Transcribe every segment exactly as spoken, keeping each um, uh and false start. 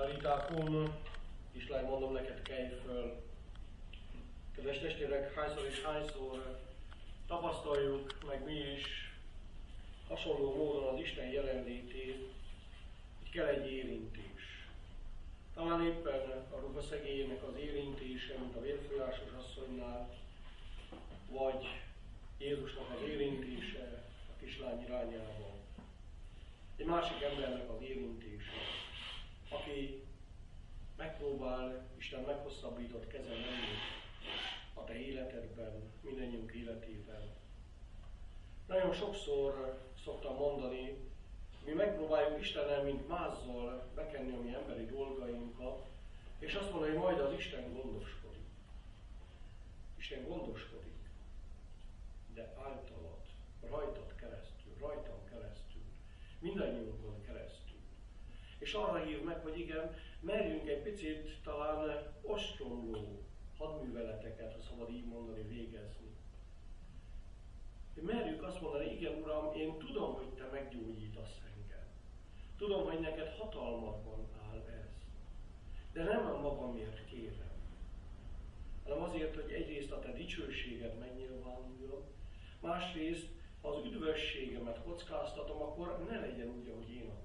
Taritákum, kislány, mondom neked, kelj föl. Kedves testvérek, hányszor és hányszor tapasztaljuk meg mi is hasonló módon az Isten jelenlétét, hogy kell egy érintés. Talán éppen a ruhaszegélynek az érintése, mint a vérfolyásos asszonynál, vagy Jézusnak az érintése a kislány irányában. Egy másik embernek az érintése, aki megpróbál Isten meghosszabbított keze lenni a te életedben, mindannyiunk életében. Nagyon sokszor szoktam mondani, mi megpróbáljuk Istennel, mint mázzal bekenni a mi emberi dolgainkat, és azt mondani, hogy majd az Isten gondoskodik. Isten gondoskodik, de általad, rajtad keresztül, rajtam keresztül, mindannyiunkon keresztül. És arra hív meg, hogy igen, merjünk egy picit talán ostromló hadműveleteket, ha szabad így mondani, végezni. Hogy merjük azt mondani, igen Uram, én tudom, hogy Te meggyógyítasz engem. Tudom, hogy neked hatalmadban áll ez. De nem a magamért kérem, hanem azért, hogy egyrészt a Te dicsőséged megnyilvánuljon, másrészt, ha az üdvösségemet kockáztatom, akkor ne legyen úgy, ahogy én akarom.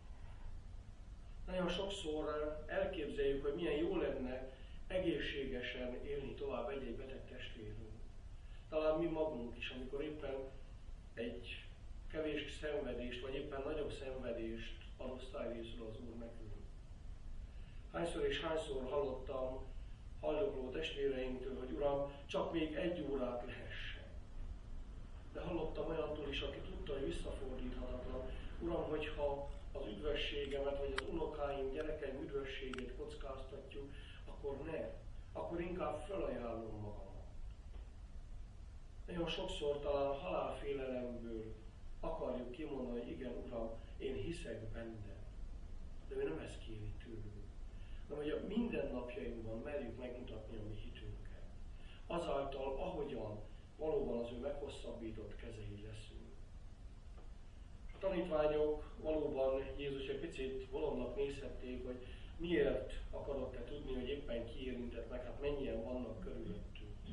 Nagyon sokszor elképzeljük, hogy milyen jó lenne egészségesen élni tovább egy-egy beteg testvérünk. Talán mi magunk is, amikor éppen egy kevés szenvedést, vagy éppen nagyobb szenvedést ad osztályrészül az Úr nekünk. Hányszor és hányszor hallottam haldokló testvéreinktől, hogy Uram, csak még egy órát lehessen. De hallottam olyantól is, aki tudta, hogy visszafordíthatatlan. Uram, hogyha az üdvösségemet, vagy az unokáim, gyerekeim üdvösségét kockáztatjuk, akkor ne. Akkor inkább felajánlom magamat. Nagyon sokszor talán a halálfélelemből akarjuk kimondani, hogy igen, Uram, én hiszek benne. De ő nem ezt kéri tőlünk. De hogy a mindennapjainkban merjük megmutatni a mi hitünket. Azáltal, ahogyan valóban az ő meghosszabbított kezei leszünk. A tanítványok valóban Jézus egy picit bolondnak nézhették, hogy miért akarod te tudni, hogy éppen ki érintett meg, hát mennyien vannak körülöttünk.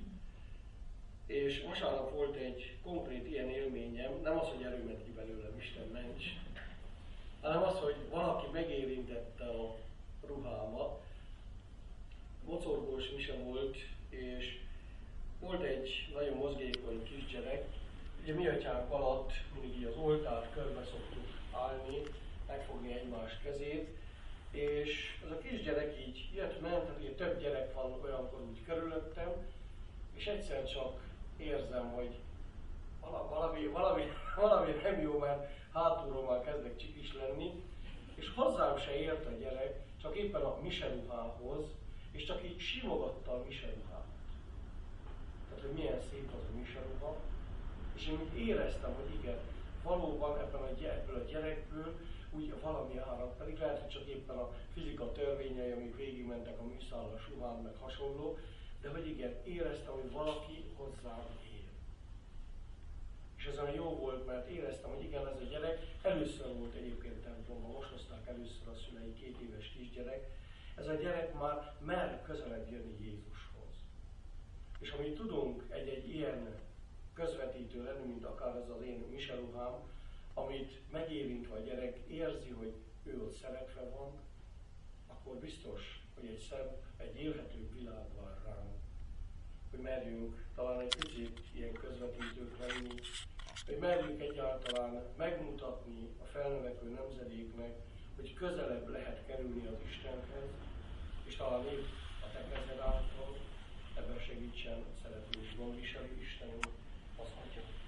És vasárnap volt egy konkrét ilyen élményem, nem az, hogy erőmet ki belőlem, Isten ments, hanem az, hogy valaki megérintette a ruhámat. Mocorgós mise volt, és volt egy nagyon mozgékony kisgyerek. Ugye mi atyánk alatt mindig így az oltárt körbe szoktuk állni, megfogni egymás kezét, és az a kisgyerek így jött-ment, tehát ugye több gyerek van olyankor úgy körülöttem, és egyszer csak érzem, hogy valami, valami, valami nem jó, mert hátulról már kezdek csikis lenni, és hozzám se ért a gyerek, csak éppen a miseruhához, és csak így simogatta a miseruhát. Tehát, hogy milyen szép az a miseruha, és én úgy éreztem, hogy igen, valóban ebben a, ebből a gyerekből úgy valami árad, pedig lehet, hogy csak éppen a fizika törvényei, amik végigmentek a műszállas ruhán, meg hasonló, de hogy igen, éreztem, hogy valaki hozzám ér. És ez olyan jó volt, mert éreztem, hogy igen, ez a gyerek először volt egyébként templomban, most hozták először a szülei, két éves kisgyerek. Ez a gyerek már mer közelebb jönni Jézushoz. És amit tudunk egy-egy ilyen közvetítő lenni, mint akár ez az én miseruhám, amit megérintve a gyerek érzi, hogy ő ott szeretve van, akkor biztos, hogy egy szebb, egy élhetőbb világ vár ránk. Hogy merjünk talán egy picit ilyen közvetítők lenni, hogy merjünk egyáltalán megmutatni a felnövekvő nemzedéknek, hogy közelebb lehet kerülni az Istenhez, és talán épp a te kezed által ebben segítsen szeretnünk gondviselő Istenünk, az Atya.